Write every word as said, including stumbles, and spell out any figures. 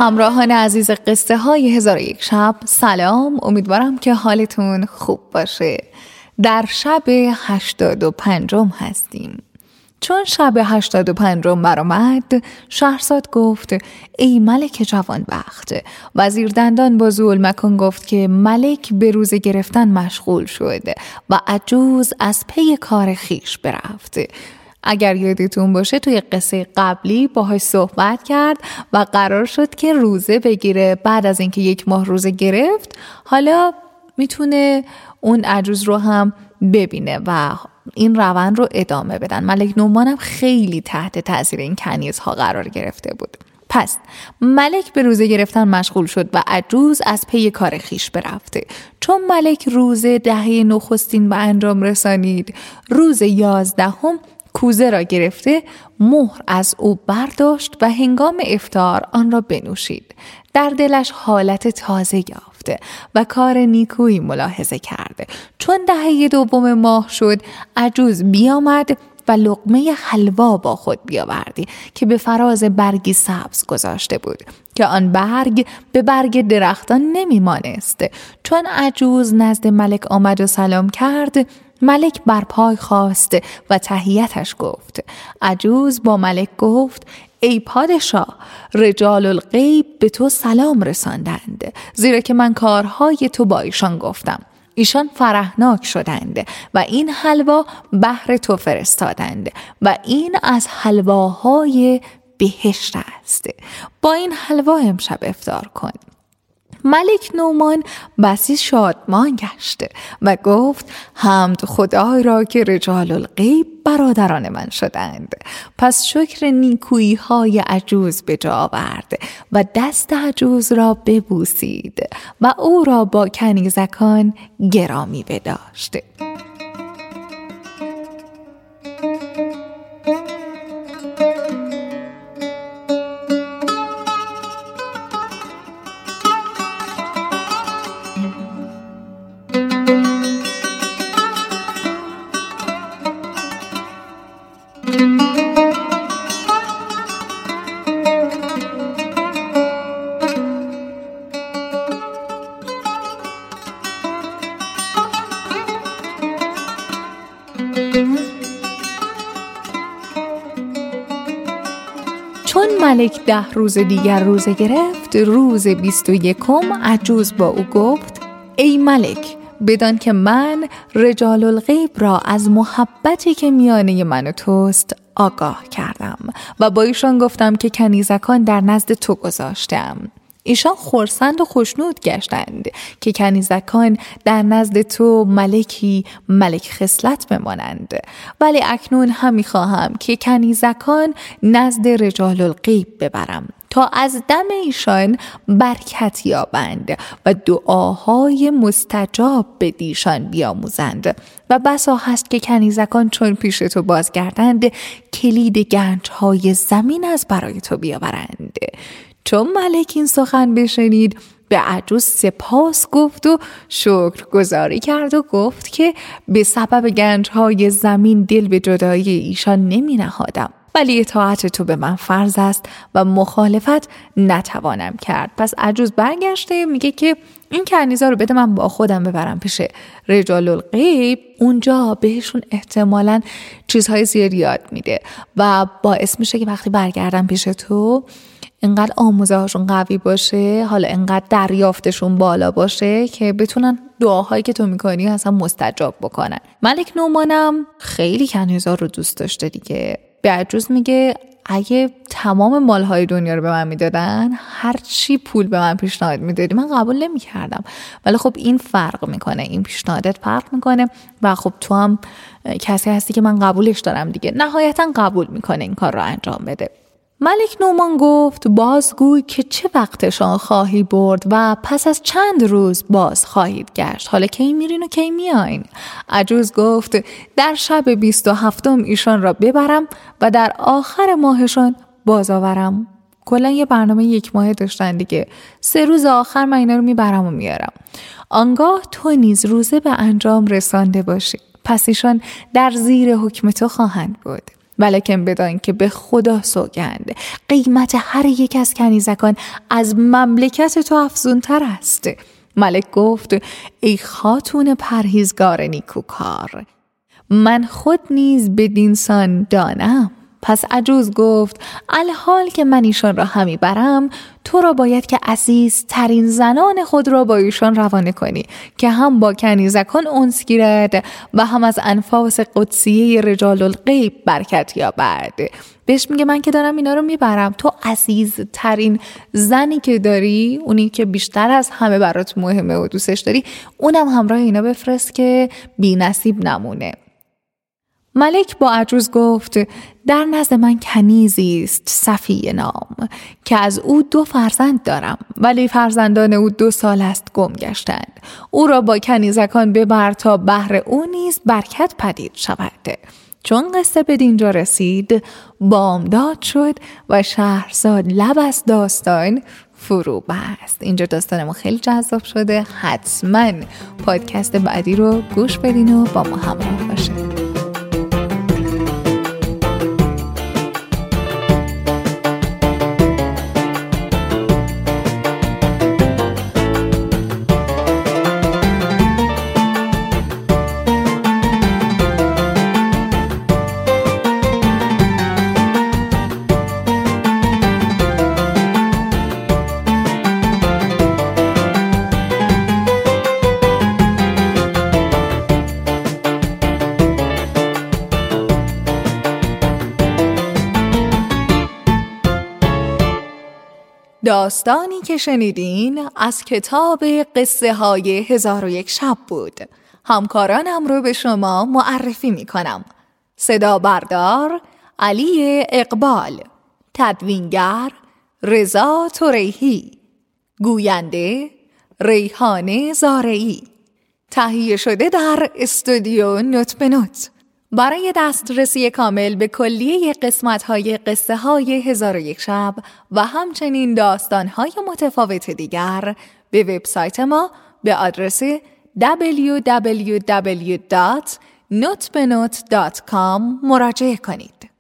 همراهان عزیز قصه های هزار و یک شب، سلام. امیدوارم که حالتون خوب باشه. در شب هشتاد و پنجم هستیم. چون شب هشتاد و پنجم برآمد، شهرزاد گفت ای ملک جوانبخت. وزیر دندان با ذوالمکان گفت که ملک به روزه گرفتن مشغول شد و عجوز از پی کار خیش برفت. اگر یادتون باشه توی قصه قبلی باهاش صحبت کرد و قرار شد که روزه بگیره. بعد از اینکه یک ماه روزه گرفت، حالا میتونه اون عجوز رو هم ببینه و این روند رو ادامه بدن. ملک نومان هم خیلی تحت تاثیر این کنیزها قرار گرفته بود. پس ملک به روزه گرفتن مشغول شد و عجوز از پی کار خیش برفته. چون ملک روزه دهه نخستین به انجام رسانید، روز یازدهم کوزه را گرفته مهر از او برداشت و هنگام افطار آن را بنوشید. در دلش حالت تازه یافته و کار نیکویی ملاحظه کرده. چون دهه دوم ماه شد، عجوز بیامد و لقمه حلوا با خود بیاوردی که به فراز برگی سبز گذاشته بود که آن برگ به برگ درختان نمی مانست. چون عجوز نزد ملک آمد و سلام کرد، ملک برپای خواست و تحیتش گفت. عجوز با ملک گفت ای پادشاه، رجال الغیب به تو سلام رساندند، زیرا که من کارهای تو با ایشان گفتم. ایشان فرحناک شدند و این حلوا بهر تو فرستادند و این از حلواهای بهشت است. با این حلوا امشب افطار کن. ملک نومان بسی شادمان گشت و گفت حمد خدای را که رجال الغیب برادران من شدند. پس شکر نیکویی های عجوز به جا آورد و دست عجوز را ببوسید و او را با کنیزکان گرامی بداشت. چون ملک ده روز دیگر روزه گرفت، روز بیست و یکم عجوز با او گفت ای ملک، بدان که من رجال الغیب را از محبتی که میانه من و توست آگاه کردم و با ایشان گفتم که کنیزکان در نزد تو گذاشتم. ایشان خرسند و خوشنود گشتند که کنیزکان در نزد تو ملکی ملک خصلت بمانند. ولی اکنون همی خواهم که کنیزکان نزد رجال الغیب ببرم تا از دم ایشان برکت یابند و دعاهای مستجاب به دیشان بیاموزند. و بسا هست که کنیزکان چون پیش تو بازگردند، کلید گنجهای زمین از برای تو بیاورند. چون ملک این سخن بشنید، به عجوز سپاس گفت و شکر گزاری کرد و گفت که به سبب گنجهای زمین دل به جدایی ایشان نمی نهادم، ولی اطاعت تو به من فرض است و مخالفت نتوانم کرد. پس عجوز برگشته میگه که این کنیزا رو بده من با خودم ببرم پیش رجال الغیب. اونجا بهشون احتمالاً چیزهای زیادی یاد میده و باعث میشه که وقتی برگردن پیش تو انقدر آموزه هاشون قوی باشه، حالا انقدر دریافتشون بالا باشه که بتونن دعاهایی که تو میکنی اصلا مستجاب بکنن. ملک نومانم خیلی کنیزا رو دوست داشته دیگه. به عجوز میگه اگه تمام مالهای دنیا رو به من میدادن، هر چی پول به من پیشنهاد میدادی من قبول نمیکردم، ولی خب این فرق میکنه، این پیشنهادت فرق میکنه و خب تو هم کسی هستی که من قبولش دارم دیگه. نهایتا قبول میکنه این کار رو انجام بده. ملک نومان گفت بازگوی که چه وقتشان خواهی برد و پس از چند روز باز خواهید گشت. حالا کی میرین و کی میاین؟ عجوز گفت در شب بیست و هفتم ایشان را ببرم و در آخر ماهشان باز آورم. کلا یه برنامه یک ماهه داشتن دیگه. سه روز آخر من اینا رو میبرم و میارم. آنگاه تو نیز روزه به انجام رسانده باشی، پس ایشان در زیر حکم تو خواهند بود. ولکن بدان که به خدا سوگند قیمت هر یک از کنیزکان از مملکت تو افزونتر است. ملک گفت ای خاتون پرهیزگار نیکوکار، من خود نیز بدینسان دانم. پس عجوز گفت الحال که من ایشان را همی برم، تو را باید که عزیز ترین زنان خود را با ایشان روانه کنی که هم با کنیزکان انس گیرد و هم از انفاس قدسیه رجال الغیب برکت یابد. بهش میگه من که دارم اینا رو میبرم، تو عزیز ترین زنی که داری، اونی که بیشتر از همه برات مهمه و دوستش داری، اونم همراه اینا بفرست که بی نصیب نمونه. ملک با عجوز گفت در نزد من کنیزی است صفیه نام که از او دو فرزند دارم، ولی فرزندان او دو سال است گم گشتند. او را با کنیزکان ببر تا بهر او نیز برکت پدید شود. چون قصه به دینجا رسید بامداد شد و شهرزاد لب از داستان فرو بست. اینجا داستان ما خیلی جذاب شده، حتما پادکست بعدی رو گوش بدین و با ما همراه باشید. داستانی که شنیدین از کتاب قصه های هزار و یک شب بود. همکارانم رو به شما معرفی می کنم. صدا بردار علی اقبال، تدوینگر رضا توریحی، گوینده ریحانه زارعی، تهیه شده در استودیو نوت به نوت. برای دسترسی کامل به کلیه قسمت‌های قصه های هزار و یک شب و همچنین داستان‌های متفاوت دیگر به وبسایت ما به آدرس دبلیو دبلیو دبلیو دات نوت به نوت دات کام مراجعه کنید.